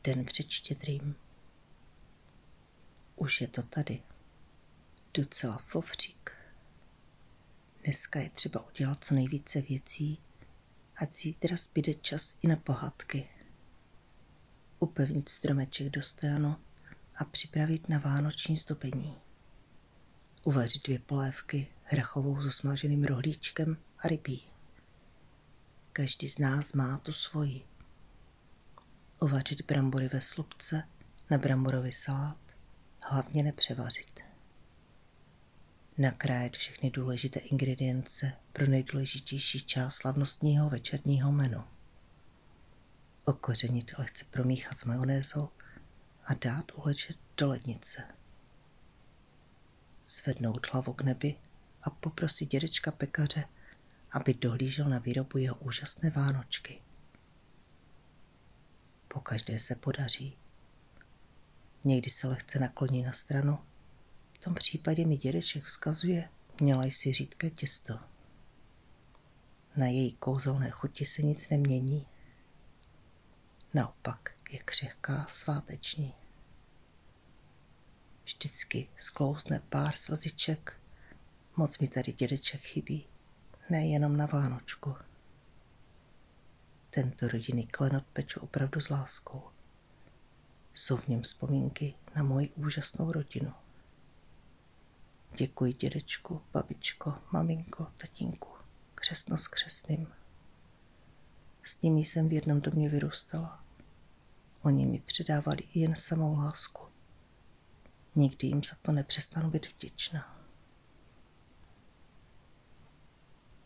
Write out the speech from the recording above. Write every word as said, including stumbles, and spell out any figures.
Den před Štědrým. Už je to tady. Docela fofřík. Dneska je třeba udělat co nejvíce věcí, ať zítra zbyde čas i na pohádky. Upevnit stromeček do stojanu a připravit na vánoční zdobení. Uvařit dvě polévky, hrachovou s osmaženým rohlíčkem a rybí. Každý z nás má tu svoji. Uvařit brambory ve slupce, na bramborový salát, hlavně nepřevařit. Nakrájet všechny důležité ingredience pro nejdůležitější část slavnostního večerního menu. Okořenit, lehce promíchat s majonézou a dát uležet do lednice. Zvednout hlavu k nebi a poprosit dědečka pekaře, aby dohlížel na výrobu jeho úžasné vánočky. Pokaždé se podaří. Někdy se lehce nakloní na stranu. V tom případě mi dědeček vzkazuje, měla jsi řídké těsto. Na její kouzelné chuti se nic nemění. Naopak je křehká, sváteční. Vždycky sklouzne pár slziček. Moc mi tady dědeček chybí, nejenom na Vánočku. Tento rodinný klenot peču opravdu s láskou. Jsou v něm vzpomínky na moji úžasnou rodinu. Děkuji dědečku, babičko, maminko, tatínku, křestno s křestným. S nimi jsem v jednom domě vyrůstala. Oni mi předávali jen samou lásku. Nikdy jim za to nepřestanu být vděčná.